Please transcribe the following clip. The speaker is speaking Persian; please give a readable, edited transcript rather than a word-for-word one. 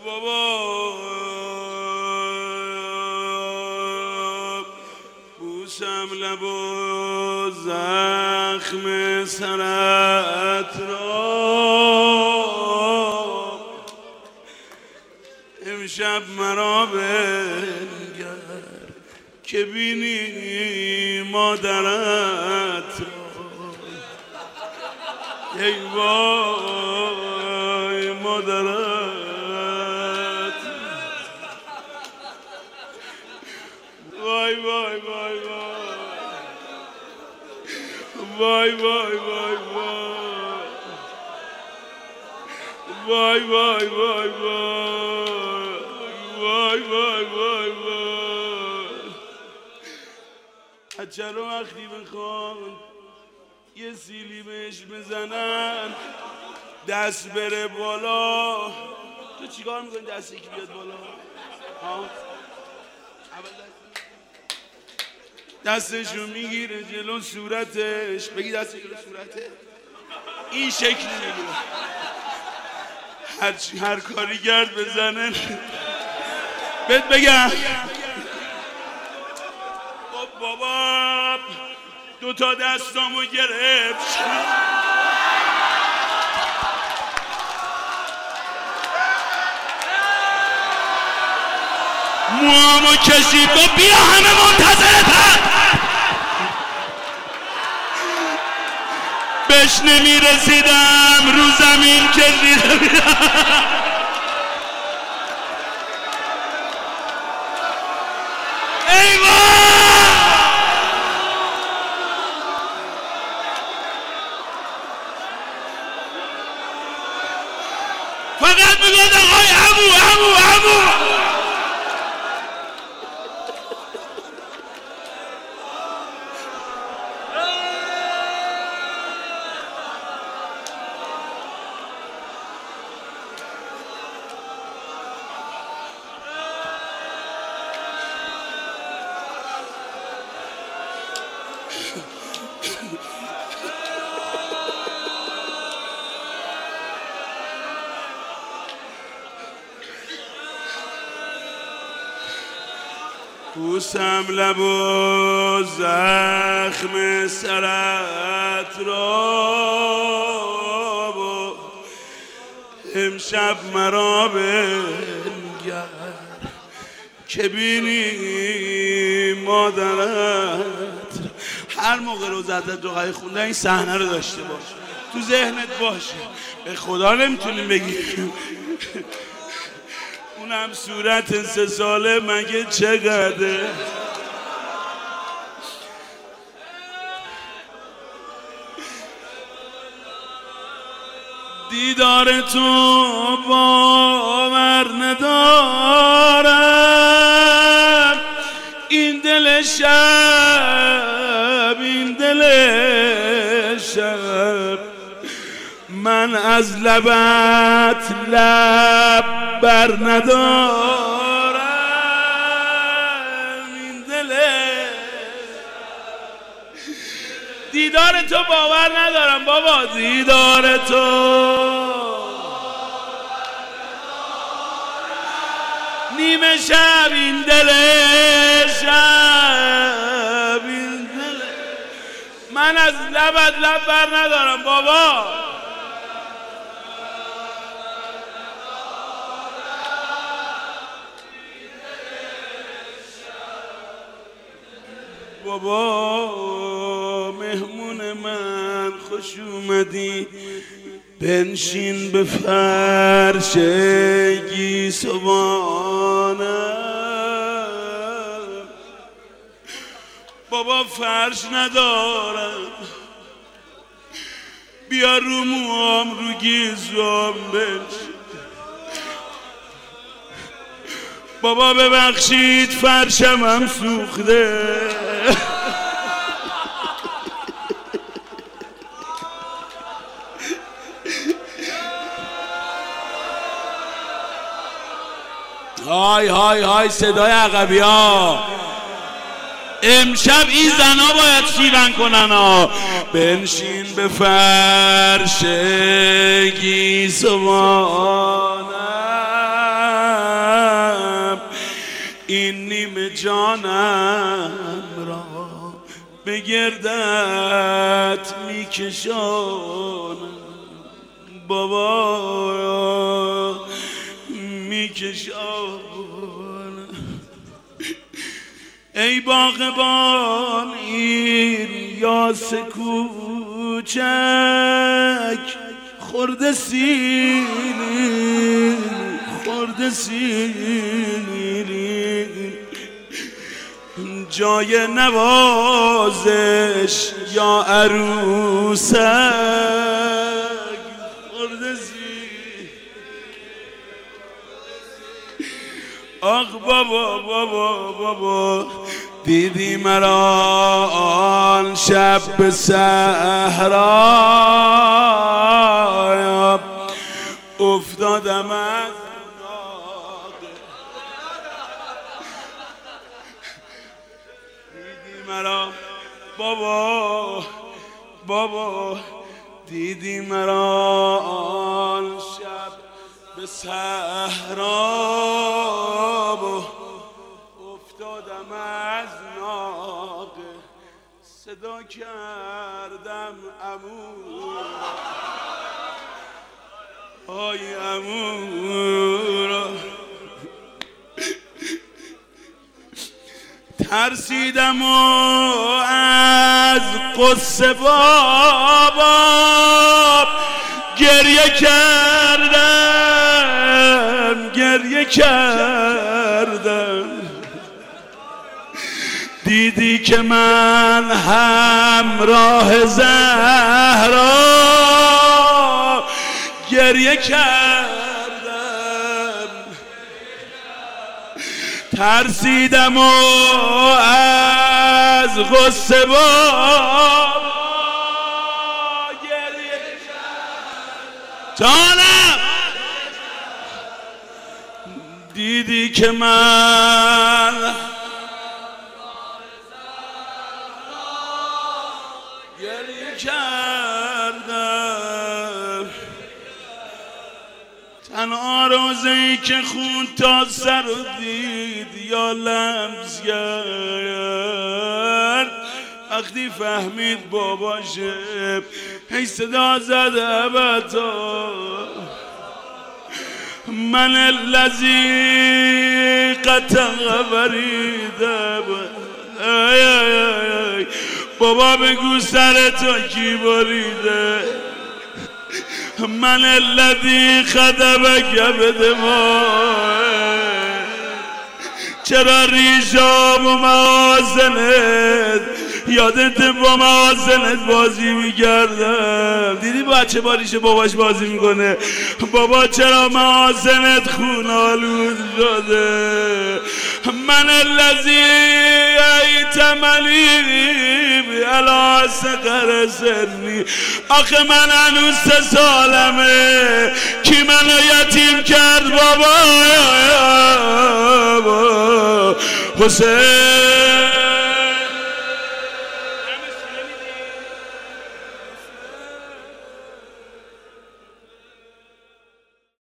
بابا بوسم لب و زخم سرت را امشب مرا بنگر که بینی مادرت را ای وای مادرت وای وای وای وای وای وای وای وای وای وای وای وای وای وای وای بچه رو وقتی بخوان یه سیلی بهش بزنن دست بره بالا. تو چیکار میکنی دست یکی بیاد بالا؟ دستشو میگیره جلو صورتش، بگی دست جلو صورته این شکلی میگیره، هر کاری گرد بزنه بهت بگم خب بابا دوتا دستامو گرفت موامو کشید و بیا همه منتظرتن بهش نمیرسیدم رو زمین کشیده فقط میگوید آقای عمو عمو عمو بوسم لب و زخم سرت را و امشب مرا بنگر که بینی مادرت. هر موقع روزت رقیه خوندن این صحنه رو داشته باش، تو ذهنت باشه. به خدا نمیتونیم بگیم اونم صورت 3 ساله مگه چقدره. دیدار تو باور ندارم، این دل شب این دل شب من از لبت لب بر ندارم، این دله دیدار تو باور ندارم بابا، دیدار تو نیمه شب این دله شب این دله من از لبت لب بر ندارم بابا. بابا مهمون من خوش اومدی، بنشین به فرش گیسوانم. بابا فرش ندارم، بیا رو موام رو گیزوام بنشین. بابا ببخشید فرشم هم سوخته، های های های صدای عقبی ها. امشب این زنا باید شیون کنن ها. بنشین به فرش گیسوانم جانم را به گردت میکشانم بابا میکشانم. ای باغبان این یاس کوچک خورده سیلی جای نوازش یا عروسک خورده سیلی. آخ بابا بابا بابا دیدی مرا آن شب به صحرا افتادم از دیدی مرا بابا بابا دیدی مرا آن شب به صحرا افتادم از ناقه صدا کردم عمو آی عمو ترسیدم و از قصه بابا گریه کردم دیدی که من همراه زهرا گریه کردم ترسیدم و از غصه با گریه جانم دیدی که من گریه کردم تنها روزه‌ای که خون تا سر و دید یا لمس کرد وقتی فهمید باباشه هی صدا زد ابدا من الذی قطع بریدم بابا بگو سر تو کی بریده من الذی خدبک بدماء چرا ریشام و محاسنت یادت با محاسنت بازی میکردم دیدی بچه با ریش باباش بازی میکنه بابا چرا محاسنت خون آلود شده من الذی ایتمنی علی صغر سنی آخه من هنوز 3 سالمه کی منو یتیم کرد بابا حسین